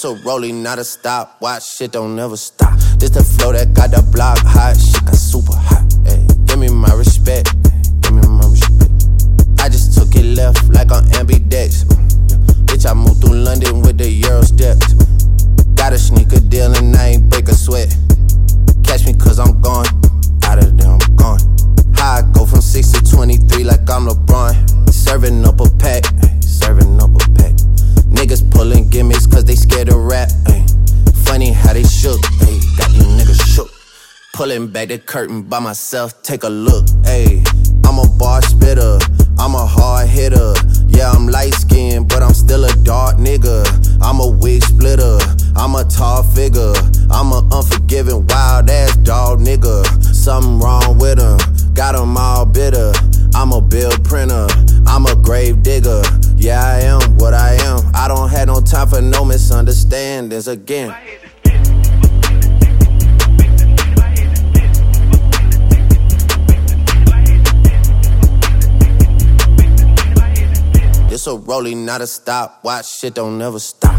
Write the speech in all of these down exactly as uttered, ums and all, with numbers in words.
This a rollie, not a stop. Watch, shit don't never stop. This the flow that got the block hot. Shit got super hot. Ay, give me my respect. Give me my respect. I just took it left like on ambidex. Bitch, I moved through London with the Euro steps. Got a sneaker deal and I ain't break a sweat. Catch me cause I'm gone. Out of there, I'm gone. How I go from six to twenty-three like I'm LeBron. Serving up a pack. Serving up a pack. Niggas pulling gimmicks cause they scared to rap. Ay. Funny how they shook. Ay. Got these niggas shook. Pulling back the curtain by myself. Take a look. Ay. I'm a bar spitter. I'm a hard hitter. Yeah, I'm light skinned, but I'm still a dark nigga. I'm a wig splitter. I'm a tall figure. I'm a unforgiving, wild ass dog nigga. Something wrong with him. Got him all bitter. I'm a bill printer. I'm a grave digger. Yeah, I am what I am. I don't have no time for no misunderstandings again. This a rollie, not a stop. Watch, shit don't never stop.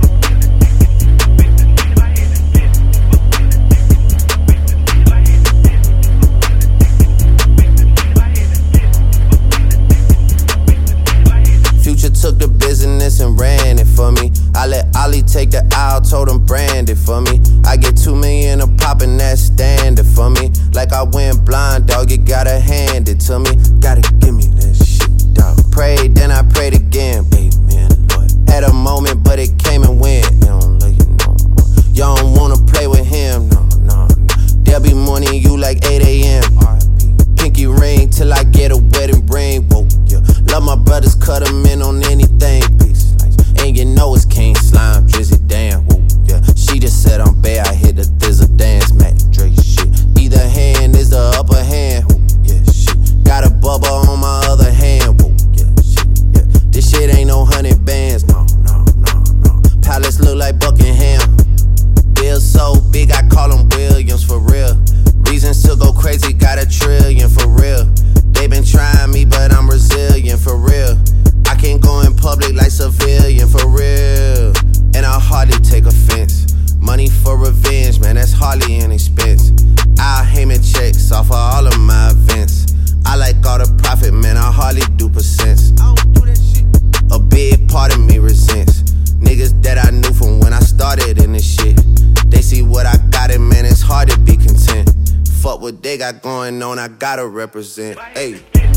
Future took the business and ran it for me. I let Ollie take the aisle, told him brand it for me. I get two million a pop and that's standard for me. Like I went blind, dog, you gotta hand it to me. Gotta give me that shit, dog. Prayed, then I prayed again, baby, man, Lord. Had a moment, but it came and went. You don't like it no more. You don't wanna play with him, no, no, no. They'll be mourning you like eight a.m. Pinky ring till I get a wedding ring, whoa, yeah. Love my brothers, cut them in on anything, peace. And you know it's King Slime, Drizzy, damn, whoa, yeah. She just said I'm bad, I hit the thizzle dance, Mac Drake, shit. Either hand is the upper hand, whoa, yeah, shit. Got a bubble on my other hand, whoa, yeah, shit, yeah. This shit ain't no hundred bands, no, no, no, no. Palace look like Buckingham. Bill so big, I call him Williams, for real. Reasons to go crazy, got a trillion, for real. They been trying me, but I'm resilient, for real. I can't go in public like civilian, for real. And I hardly take offense. Money for revenge, man, that's hardly an expense. I'll Heyman checks off of all of my events. I like all the profit, man, I hardly do percents. I don't do that shit. A big part of me resents niggas that I knew from when I started in this shit. They see what I got, and man, it's hard to be content. Fuck what they got going on, I gotta represent. Hey.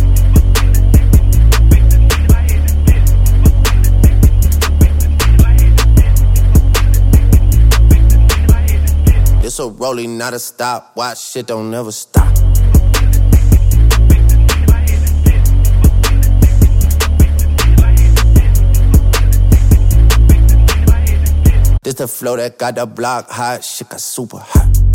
This a rollie, not a stop. Watch, shit don't never stop. This the flow that got the block hot. Shit got super hot.